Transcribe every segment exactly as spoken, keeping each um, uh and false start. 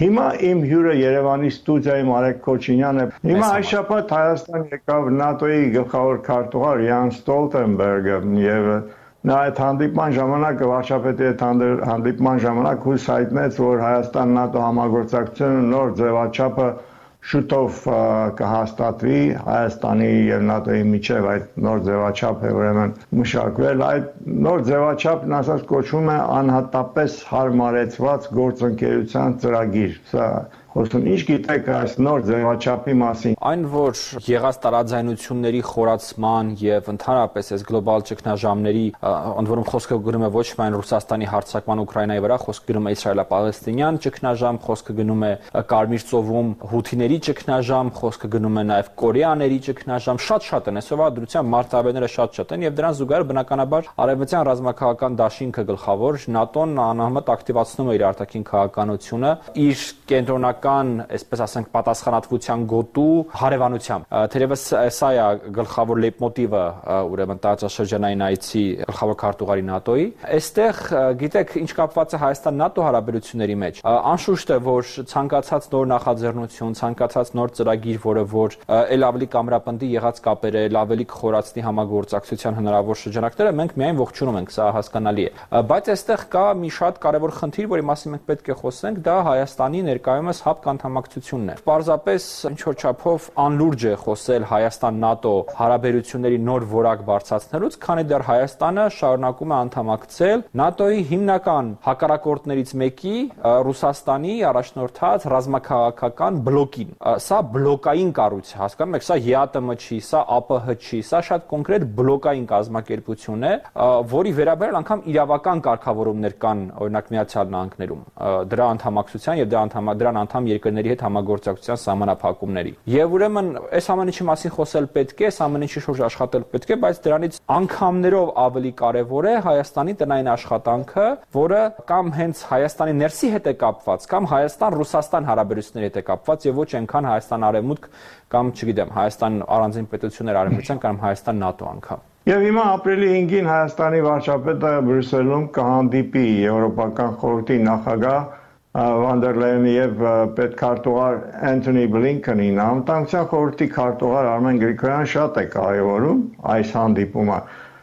Հիմա իմ հյուրը Երևանի ստուդիայի Մարեկ Քոչինյանն է։ Հիմա այս շաբաթ Հայաստան եկավ ՆԱՏՕ-ի գլխավոր քարտուղար Յան Ստոլտենբերգը եւ նա այդ հանդիպման ժամանակ վարչապետի հետ հանդիպման ժամանակ հույս հայտնեց, որ Հայաստան-ՆԱՏՕ համագործակցությունը նոր ձևաչափը շուտով կհաստատվի Հայաստանի եւ ՆԱՏՕ-ի միջև այդ նոր ձևաչափը ուրեմն մշակվել այդ նոր ձևաչափն ասած կոչվում է անհատապես հարմարեցված գործընկերության ծրագիր սա Խոսում ինչ գիտեք այս նոր ձևաչափի մասին Այն որ եղած տարաձայնությունների խորացման եւ ընդհանրապես այս գլոբալ ճգնաժամերի ընդ որում խոսքը գնում է ոչ միայն Ռուսաստանի հարձակման Ուկրաինայի վրա խոսքը գնում է Իսրայելա-Պաղեստինյան ճգնաժամ խոսքը գնում է Կարմիր ծովում հութիների ճգնաժամ խոսքը գնում է նաեւ կորեաների ճգնաժամ շատ-շատ են այսօրվա դրությամբ մարտահրավերները շատ-շատ են եւ դրան զուգահեռ բնականաբար արևմտյան ռազմաքաղաքական դաշինքը գլխավոր ՆԱՏՕ-ն անհամեմատ ակտիվացնում է իր արտաքին քաղաքականությունը իր կենտրոնական այսպես ասենք պատասխանատվության գոտու հարևանությամբ թերևս սա է գլխավոր լեյտմոտիվը ուրեմն տարածաշրջանային այցի գլխավոր քարտուղարի ՆԱՏՕ-ի այստեղ գիտեք ինչ կապված է Հայաստան-ՆԱՏՕ հարաբերությունների մեջ անշուշտ է որ ցանկացած նոր նախաձեռնություն ցանկացած նոր ծրագիր որը որ ել ավելի կամրապնդի եղած կապերը ել ավելի կխորացնի համագործակցության հնարավոր շրջանակները մենք միայն ողջունում ենք սա հասկանալի է բայց այստեղ կա մի շատ կարևոր խնդիր որի մասին մենք պետք է խոսենք դա Հայաստանի ներկայումս հապկ անդամակցությունն է պարզապես ինչ որ չափով անլուրջ է խոսել Հայաստան-ՆԱՏՕ հարաբերությունների նոր որակ բարձրացնելուց քանի դեռ Հայաստանը շարունակում է անդամակցել ՆԱՏՕ-ի հիմնական հակառակորդներից մեկի Ռուսաստանի առաջնորդած ռազմաքաղաքական բլոկին սա բլոկային կառույց է հասկանում եք սա ԵԱՏՄ չի սա ԱՊՀ չի սա շատ կոնկրետ բլոկային կազմակերպություն է որի վերաբերյալ անգամ իրավական կարգավորումներ կան օրինակ Միացյալ Նահանգներում դրա անդամակցության եւ դրա դրան անդամ երկրների հետ համագործակցության սահմանափակումների եւ ուրեմն այս ամեն ինչի մասին խոսել պետք է այս ամեն ինչի շուրջ աշխատել պետք է բայց դրանից անգամներով ավելի կարեւոր է Հայաստանի տնային աշխատանքը որը կամ հենց Հայաստանի ներսի հետ է կապված կամ Հայաստան-Ռուսաստան հարաբերությունների հետ է կապված եւ ոչ այնքան Հայաստան-Արևմուտք կամ չգիտեմ Հայաստան առանձին պետություններ արևմտյան կամ Հայաստան-ՆԱՏՕ անգամ Եվ հիմա ապրիլի հինգին Հայաստանի վարչապետը Բրյուսելում կհանդիպի Եվրոպական խորհրդի նախագահ Van der Leyen եւ պետքարտուղար Anthony Blinken-ին անվտանգության խորհրդի քարտուղար Արմեն Գրիգորյանը շատ է կարևորում այս հանդիպումը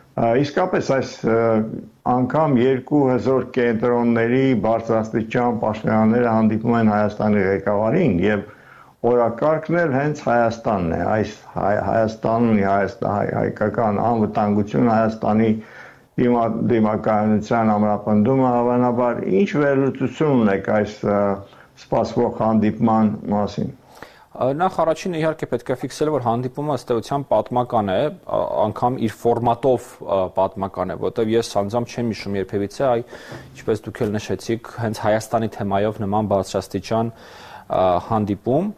իսկապես այս անգամ երկու հզոր կենտրոնների բարձրաստիճան պաշտոնյաները հանդիպում են Հայաստանի ղեկավարին եւ օրակարգն էլ հենց Հայաստանն է այս Հայաստանն հայկական անվտանգություն Հայաստանի դիմակայունության ամրապնդումը հավանաբար ինչ վերլուծություն ունեք այս սպասվող հանդիպման մասին Նախ առաջինը իհարկե պետք է ֆիքսել որ հանդիպումը ըստ էության պատմական է անգամ իր ֆորմատով պատմական է որտեղ ես անձամբ չեմ հիշում երբևիցե այ ինչպես դուք էլ նշեցիք հենց Հայաստանի թեմայով նման բարձրաստիճան հանդիպում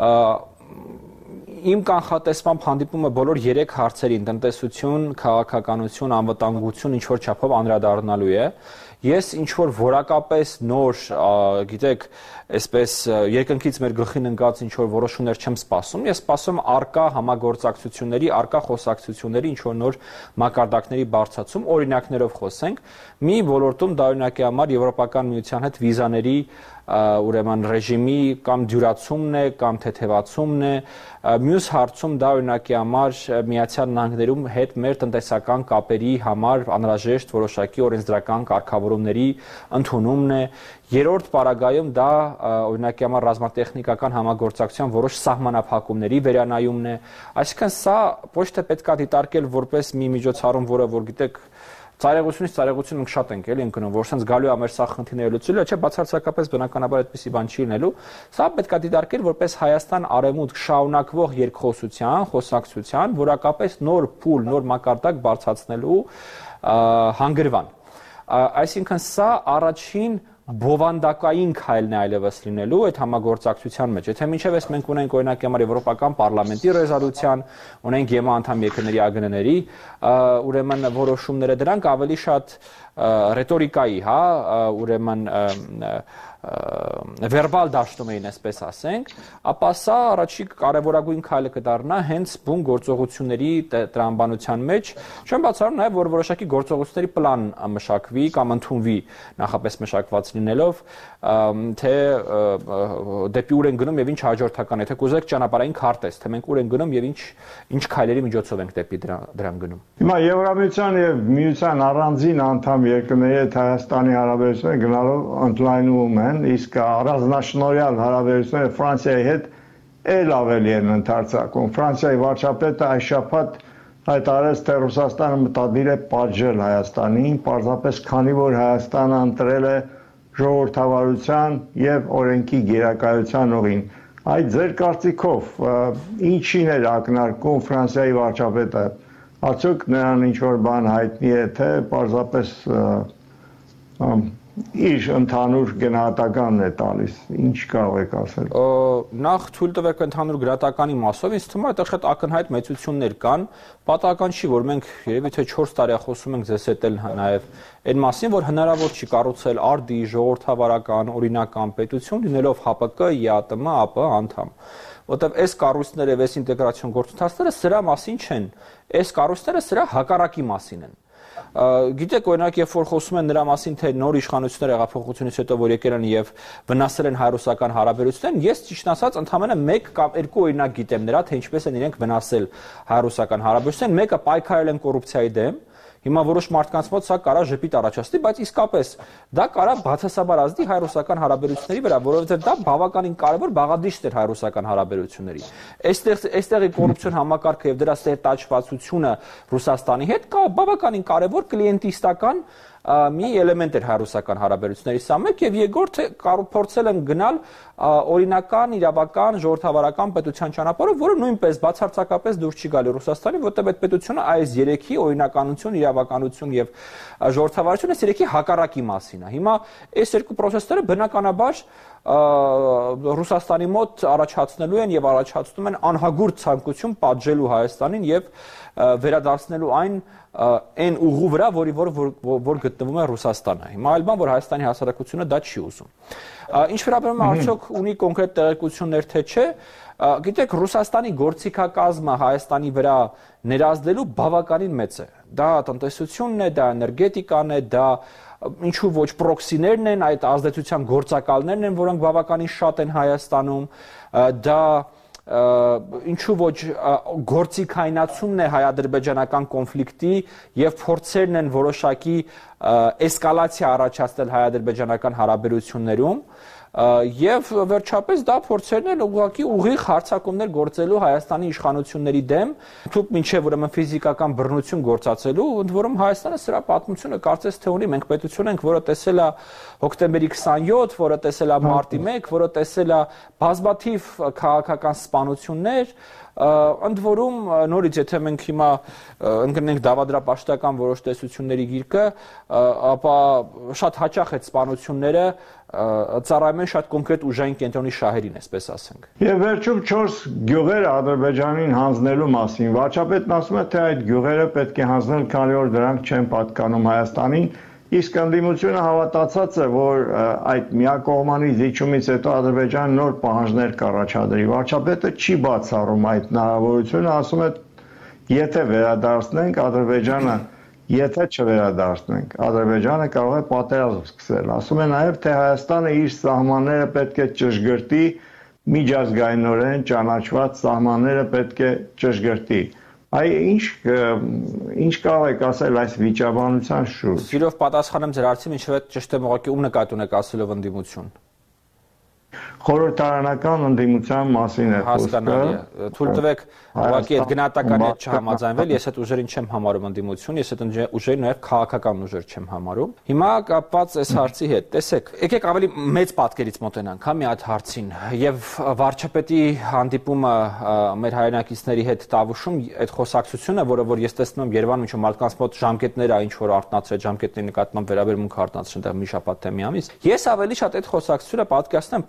Իմ կանխատեսմամբ հանդիպումը բոլոր երեք հարցերին տնտեսություն, քաղաքականություն, անվտանգություն ինչ որ չափով անդրադառնալու է Ես ինչ որ որակապես նոր, գիտեք, այսպես երկնքից մեր գլխին ընկած ինչ որ որոշումներ չեմ սպասում, ես սպասում արկա համագործակցությունների, արկա խոսակցությունների ինչ որ նոր մակարդակների բարձրացում, օրինակներով խոսենք, մի ոլորտում դա օրինակի համար Եվրոպական միության հետ վիզաների ուրեմն ռեժիմի կամ դյուրացումն է կամ թեթևացումն է մյուս հարցում դա օրինակի համար Միացյալ Նահանգներում հետ մեր տնտեսական կապերի համար անհրաժեշտ որոշակի օրենսդրական կարգավորումների ընդունումն է երրորդ պարագայում դա օրինակի համար ռազմատեխնիկական համագործակցության որոշ սահմանափակումների վերանայումն է այսինքն սա ոչ թե պետք է դիտարկել որպես մի միջոցառում որը որ գիտեք Ծայրեղությունից ծայրեղություն մենք շատ ենք էլի ընկնում, որ sense գալու է մեր սա խնդիրները լուծելու, չէ, բացարձակապես բնականաբար այդպեսի բան չի լինելու։ Սա պետք է դիտարկել որպես Հայաստան-Արևմուտք շարունակվող երկխոսության, խոսակցության, որակապես նոր փուլ, նոր մակարդակ բարձրացնելու հանգրվան։ Այսինքն սա առաջին բովանդակային քայլն է այլևս լինելու այդ համագործակցության մեջ։ Եթե մինչև այս մենք ունենք օրինակի համար Եվրոպական պարլամենտի ռեզոլյուցիան, ունենք ԵՄ անդամ երկրների ԱԳՆ-ների, ուրեմն որոշումները դրանք ավելի շատ ռետորիկայի, հա, ուրեմն վերբալ դաշտում էին, այսպես ասենք, ապա սա առաջի կարևորագույն քայլը կդառնա հենց բուն գործողությունների տրամաբանության մեջ, չեմ բացառում նաև որ որոշակի գործողությունների պլան մշակվի կամ ընդունվի նախապես մշակված լինելով, թե դեպի ուր են գնում եւ ինչ հաջորդական է, թե կուզեք ճանապարհային քարտեզ, թե մենք ուր են գնում եւ ինչ ինչ քայլերի միջոցով ենք դեպի դրան գնում։ Հիմա Եվրամիության եւ Միության առանձին անդամ երկրների հետ Հայաստանի հարաբերությունները գնալով ընդլայնվում են, իսկ առանձնաշնորհյալ հարաբերությունները Ֆրանսիայի հետ էլ ավելի են ընդարձակում։ Ֆրանսիայի վարչապետը այս շաբաթ հայտարարեց, թե Ռուսաստանը մտադիր է պատժել Հայաստանին, պարզապես քանի որ Հայաստանը ընտրել է ժողովրդավարության եւ օրենքի գերակայության ուղին։ Այդ ձեր կարծիքով ինչին էր ակնարկում Ֆրանսիայի վարչապետը, արդյոք նրան ինչ որ բան հայտնի է, թե պարզապես իր ընդհանուր գնահատականն է տալիս, ինչ կարող եք ասել։ Նախ թույլ տվեք ընդհանուր գրատականի մասով, ինձ թվում է այդտեղ շատ ակնհայտ մեծություններ կան, պատահական չի, որ մենք երևի թե չորս տարի խոսում ենք ձեզ հետ էլ նաև այն մասին, որ հնարավոր չի կառուցել արդի ժողովրդավարական, օրինական պետություն, լինելով Հ Պ Կ, Յ Տ Մ, Ա Պ անդամ։ Որտեւ այս կառույցները եւ այս ինտեգրացիոն գործընթացները սրա մասին չեն, այս կառույցները սրա հակառակի մասին են։ Գիտեք, օրինակ, երբ որ խոսում են նրա մասին, թե նոր իշխանությունները հեղափոխությունից հետո որ եկել են եւ վնասել են հայ-ռուսական հարաբերություններին, ես ճիշտ ասած ընդհանրապես մեկ կամ երկու օրինակ գիտեմ նրա, թե ինչպես են իրենք վնասել հայ-ռուսական հարաբերություններին, մեկը պայքարել են կոռուպցիայի դեմ, հիմա որոշ մարդկանց մոտ սա կարա ժպիտ առաջացնի, բայց իսկապես դա կարա բացասաբար ազդի հայ-ռուսական հարաբերությունների վրա, որովհետեւ դա բավականին կարևոր բաղադրիչ էր հայ-ռուսական հարաբերությունների։ Այստեղ այստեղի կոռուպցիոն համակարգը եւ դրա սերտաճվածությունը Ռուսաստանի հետ կա բավականին կարևոր կլիենտիստական մի էլեմենտ էր հայ-ռուսական հարաբերությունների սա մեկ եւ երկրորդը փորձել են գնալ օրինական, իրավական, ժողովրդավարական պետության ճանապարհով, որը նույնպես բացարձակապես դուրս չի գալի Ռուսաստանի, որտեղ այդ պետությունը այս երեքի օրինականություն, իրավականություն եւ ժողովրդավարություն այս երեքի հակառակի մասին է։ Հիմա այս երկու process-ները բնականաբար Ռուսաստանի մոտ առաջացնելու են եւ առաջացնում են անհագուրդ ցանկություն պատժելու Հայաստանին եւ վերադարձնելու այն այն ուղու վրա, որի որ որ գտնվում է Ռուսաստանը։ Հիմա այլ բան, որ Հայաստանի հասարակությունը դա չի ուզում։ Ինչ վերաբերում է արդյոք ունի կոնկրետ տեղեկություններ թե չէ, գիտեք, Ռուսաստանի գործիքակազմը Հայաստանի վրա ներազդելու բավականին մեծ է։ Դա տնտեսությունն է, դա էներգետիկան է, դա ինչու ոչ պրոքսիներն են, այդ ազդեցության գործակալներն են, որոնք բավականին շատ են Հայաստանում, դա ինչու ոչ գործիքայնացումն է հայ-ադրբեջանական կոնֆլիկտի եւ փորձերն են որոշակի էսկալացիա առաջացնել հայ-ադրբեջանական հարաբերություններում եւ վերջապես դա փորձերն են ուղղակի ուղիղ հարձակումներ գործելու Հայաստանի իշխանությունների դեմ, թուք մինչեւ ուրեմն ֆիզիկական բռնություն գործածելու, ընդ որում Հայաստանը սրա պատմությունը կարծես թե ունի, մենք պետություն ենք, որը տեսել է հոկտեմբերի քսանյոթ, որը տեսել է մարտի մեկ, որը տեսել է բազմաթիվ քաղաքական սպանություններ, ընդ որում նորից եթե մենք հիմա ընկնենք դավադրապաշտական որոշ տեսությունների գիրկը, ապա շատ հաճախ այդ սպանությունները ծառայում են շատ կոնկրետ ուժային կենտրոնի շահերին, այսպես ասենք։ Եվ վերջում չորս գյուղերը Ադրբեջանին հանձնելու մասին, վարչապետն ասում է, թե այդ գյուղերը պետք է հանձնել, քանի որ դրանք չեն պատկանում Հայաստանին, իսկ ընդդիմությունը հավատացած է, որ այդ միակողմանի զիջումից հետո Ադրբեջանը նոր պահանջներ կառաջադրի։ Վարչապետը չի բացառում այդ հնարավորությունը, ասում է, եթե վերադարձնենք Ադրբեջանը, եթե չվերադարձնենք, Ադրբեջանը կարող է պատերազմ սկսել։ Ասում է նաև, թե Հայաստանը իր սահմանները պետք է ճշգրտի, միջազգայինորեն ճանաչված սահմանները պետք է ճշգրտի։ Այ ինչ ինչ կարող եք ասել այս վիճաբանության շուրջ։ Սիրով պատասխանեմ ձեր հարցին, ինչու է ճիշտ եմ ուղղակի ում նկատի ունեք ասելով ընդդիմություն։ Խորհրդարանական ընդդիմության մասին է խոսքը։ Հասկանալի է։ Թույլ տվեք ուղղակի այդ գնահատականի հետ չհամաձայնվել, ես այդ ուժերին չեմ համարում ընդդիմություն, ես այդ ուժերին նաև քաղաքական ուժեր չեմ համարում։ Հիմա կապված այս հարցի հետ, տեսեք, եկեք ավելի մեծ պատկերից մոտենանք, հա, մի հատ հարցին, եւ վարչապետի հանդիպումը մեր հայրենակիցների հետ Տավուշում, այդ խոսակցությունը, որը որ ես տեսնում եմ Երևանում, ինչու մարդկանց մոտ ժամկետներ է, ինչ որ արտնացրել ժամկետների նկատմամբ վերաբերմունք արտնացրել այնտեղ մի շաբաթ թե մի ամիս։ Ես ավելի շատ այդ խոսակցությունը պատկերացնում եմ պատճառահետ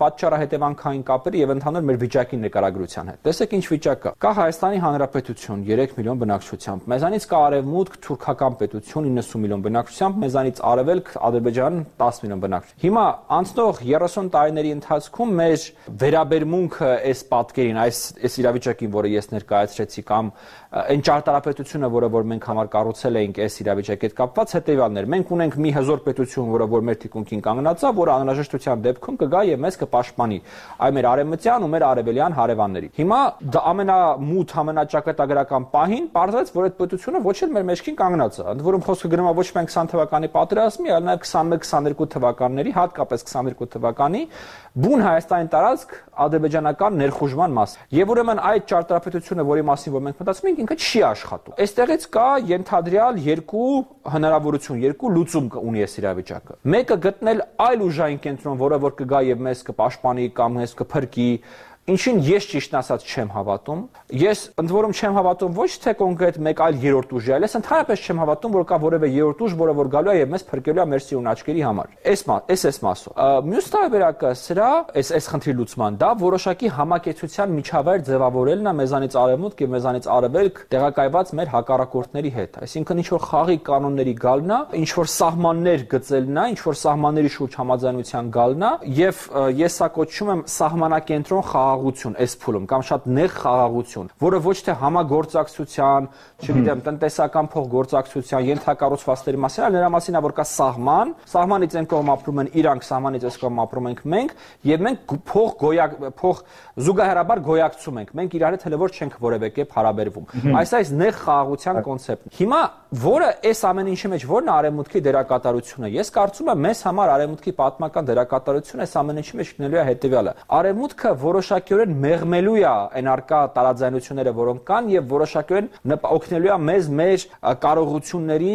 հետևանքային կապերի եւ ընդհանուր մեր վիճակի նկարագրության հետ։ Տեսեք ինչ վիճակ կա։ Կա Հայաստանի Հանրապետություն երեք միլիոն բնակչությամբ, մեզանից կա Արևմուտք թուրքական պետություն իննսուն միլիոն բնակչությամբ, մեզանից Արևելք Ադրբեջան տասը միլիոն բնակչությամբ։ Հիմա անցնող երեսուն տարիների ընթացքում մեր վերաբերմունքը այս պատկերին, այս այս իրավիճակին, որը ես ներկայացրեցի, կամ այն ճարտարապետությունը, որը որ մենք համար կառուցել էինք այս իրավիճակի հետ կապված, հետեւյալն էր։ Մենք ունենք մի հզոր պետություն, որը որ մեր թիկունքին կանգնած է, որը անհրաժեշտության դեպքում կգա եւ մեզ կպաշտպանի այ մեր արևմտյան ու մեր արևելյան հարևանների։ Հիմա դա ամենամութ, ամենաճակատագրական պահին պարզվեց, որ այդ պետությունը ոչ էլ մեր մեջքին կանգնած է։ Ընդ որում խոսքը գնում է ոչ միայն քսան թվականի պատերազմի, այլ նաեւ քսանմեկ քսաներկու թվականների, հատկապես քսաներկու թվականի բուն Հայաստանի տարածք ադրբեջանական ներխուժման մաս։ Եվ ուրեմն այդ ճարտարապետությունը, որի մասին որ մենք մտածում ենք, ինքը չի աշխատում։ Այստեղից կա ենթադրյալ երկու հնարավորություն, երկու լուծում ունի այս իրավիճակը։ Մեկը գտնել այլ ուժային կենտրոն, որը որ կգա եւ մեզ կպաշտպանի կամ մեզ կփրկի, ինչին ես ճիշտն ասած չեմ հավատում։ Ես ընդ որում չեմ հավատում ոչ թե կոնկրետ մեկ այլ երրորդ ուժի, այլ ես ընդհանրապես չեմ հավատում, որ կա որևէ երրորդ ուժ, որը որ գալու է եւ մեզ փրկելու է մեր սիրուն աչքերի համար։ Այս այս այս մասը։ Մյուս տարբերակը սրա, այս այս խնդրի լուծման, դա որոշակի համակեցության միջավայր ձևավորելն է մեզանից արևմուտք եւ մեզանից արևելք տեղակայված մեր հակառակորդների հետ։ Այսինքն ինչ որ խաղի կանոնների գալն է, ինչ որ սահմաններ գծելն է, ինչ որ սահմանների շուրջ համաձայնության գալն է եւ ես սա կոչում եմ սահմանակենտրոն խաղաղություն այս փուլում կամ շատ նեղ խաղաղություն, որը ոչ թե համագործակցության, չգիտեմ, տնտեսական փոխգործակցության, ենթակառուցվածքների մասին, այլ նրա մասին է, որ կա սահման, սահմանից այն կողմ ապրում են իրանք, սահմանից այս կողմ ապրում ենք մենք, եւ մենք փող գոյակ փող զուգահեռաբար գոյակցում ենք։ Մենք իրար հետ հələ որ չենք որևէ կերպ հարաբերվում։ Այս այս նեղ խաղաղության կոնցեպտն։ Հիմա որը այս ամեն ինչի մեջ որն է արևմուտքի դերակատարությունը։ Ես կարծում եմ մեզ համար արևմուտքի պատմական դերակատարությունը այս ամեն ինչի մեջ գտնելու է հետեւյալը։ Արևմուտքը որոշակիորեն մեղմելու է այն արկա տարաձայնությունները, որոնք կան, եւ որոշակիորեն օգնելու է մեզ մեր կարողությունների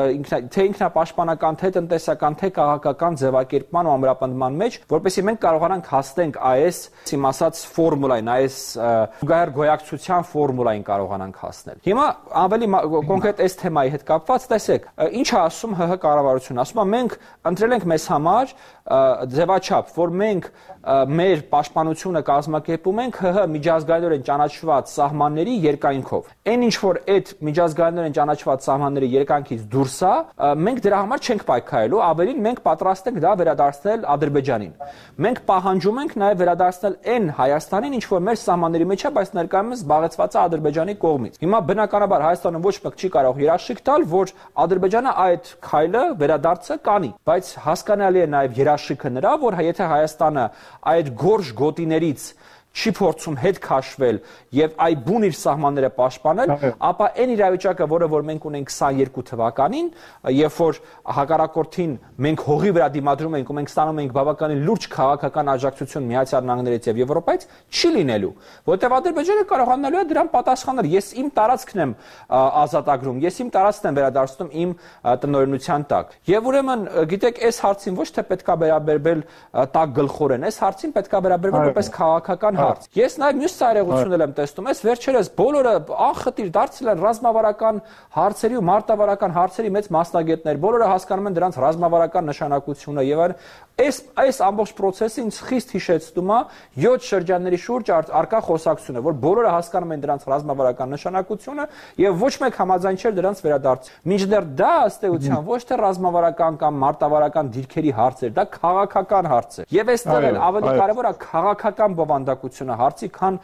թե ինքնապաշտպանական, թե տնտեսական, թե քաղաքական ձևակերպման ու ամրապնդման մեջ, որպեսզի մենք կարողանանք հասնենք այս, իմ ասած, ֆորմուլային, այս զուգահեռ գոյակցության ֆորմուլային կարողանանք հասնել։ Հիմա ավելի կոնկրետ այս թեմայի հետ կապված, տեսեք, ինչ է ասում ՀՀ կառավարությունը։ Ասում է մենք ընտրել ենք մեզ համար ձևաչափ, որ մենք մեր պաշտպանությունը կազմակերպում ենք ՀՀ միջազգայինորեն ճանաչված սահմանների երկայնքով։ Այն ինչ որ այդ միջազգայինորեն ճանաչված սահմանների երկայնքից դուրս է, մենք դրա համար չենք պայքարելու, ավելին մենք պատրաստ ենք դա վերադարձնել Ադրբեջանին։ Մենք պահանջում ենք նաև վերադարձնել այն Հայաստանին, ինչ որ մեր սահմանների մեջ է, բայց ներկայումս զբաղեցված է Ադրբեջանի կողմից։ Հիմա բնականաբար Հայաստանը ոչ մեկ չի կարող երաշխիք տալ, որ Ադրբեջանը այդ քայլը վերադարձը կանի, բայց հասկանալի է նաև երաշխիքը նրա, որ եթե Հայաստանը այդ գորշ գոտիներից չի փորձում հետ քաշվել եւ այ բուն իր սահմանները պաշտպանել, ապա այն իրավիճակը, որը որ մենք ունենք քսաներկու թվականին, երբ որ հակառակորդին մենք հողի վրա դիմադրում ենք ու մենք ստանում ենք բավականին լուրջ քաղաքական աջակցություն Միացյալ Նահանգներից եւ Եվրոպայից, չի լինելու, որտեղ Ադրբեջանը կարողանալու է դրան պատասխանել։ Ես իմ տարածքն եմ ազատագրում, ես իմ տարածքն եմ վերադարձնում իմ տնօրինության տակ։ Եվ ուրեմն, գիտեք, այս հարցին ոչ թե պետքա վերաբերվել տակ գլխորեն, այս հարցին պետքա վերաբերվել որպես քաղաքական հարց։ Ես նաև մյուս ծայրեղություններ եմ տեսնում, այս վերջերս բոլորը անխտիր դարձել են ռազմավարական հարցերի ու մարտավարական հարցերի մեծ մասնագետներ, բոլորը հասկանում են դրանց ռազմավարական նշանակությունը եւ այլն։ Այս այս ամբողջ process-ը ինձ խիստ հիշեցնում է յոթ շրջանների շուրջ արկա խոսակցությունը, որ բոլորը հասկանում են դրանց ռազմավարական նշանակությունը եւ ոչ մեկ համաձայն չէր դրանց վերադարձ։ Մինչդեռ դա ըստ էության ոչ թե ռազմավարական կամ մարտավարական դիրքերի հարց էր, դա քաղաքական հարց է։ Եվ այստեղ էլ ավելի կարևոր է քաղաքական բովանդակությունը հարցի, քան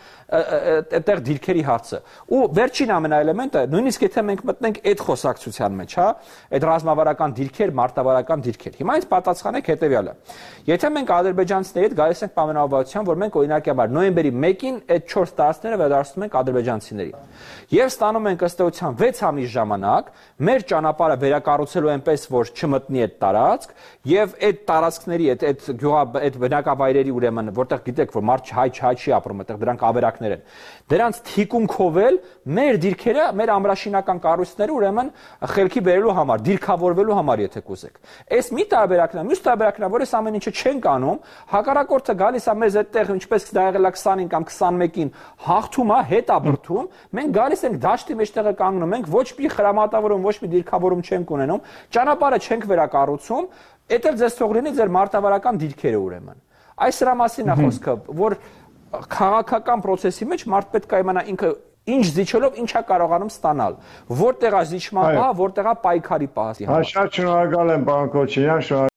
այդտեղ դիրքերի հարցը։ Ու վերջին ամենաէլեմենտը, նույնիսկ եթե մենք մտնենք այդ խոսակցության մեջ, հա, այդ ռազմավարական դիրքեր, մարտավարական դիրքեր։ Հիմա ինձ պատասխանեք հետեւյալը։ Եթե մենք ադրբեջանցիների հետ գալիս ենք պայմանավորվածության, որ մենք օրինակաբար նոյեմբերի մեկին այդ չորս տարածքները վերադարձնում ենք ադրբեջանցիներին, եւ ստանում ենք ըստ էության վեց ամիս ժամանակ մեր ճանապարհը վերակառուցելու այնպես, որ չմտնի այդ տարածք, եւ այդ տարածքների, այդ այդ գյուղա այդ բնակավայրերի ուրեմն, որտեղ գիտեք, որ մարդ հայ հայ չի ապրում, այդտեղ դրանք ավերակներ են, դրանց թիկունքով էլ մեր դիրքերը, մեր ամրաշինական կառույցները ուրեմն խելքի բերելու համար, դիրքավորվելու համար, եթե կուզեք։ Այս մի տարբերակն է, մյուս տարբերակն է, որ այս ամեն ինչը չենք անում, հակառակորդը գալիս է մեզ այդտեղ, ինչպես դա եղել է քսանին կամ քսանմեկին, հաղթում է, հետ ապրթում, մենք գալիս ենք դաշտի մեջտեղը կանգնում ենք, ոչ մի խրամատավորում, ոչ մի դիրքավորում չենք ունենում, ճանապարհը չենք վերակառուցում, դա էլ ձեզ թող լինի ձեր մարտավարական դիրքերը ուրեմն։ Այս դրա մասին է խոսքը, որ քաղաքական process-ի մեջ մարդ պետք է իմանա ինքը ինչ զիջելով ինչա կարողանում ստանալ, որտեղ է զիջման պահը, որտեղ է պայքարի պահը։ Շատ շնորհակալ եմ, պարոն Քոչարյան,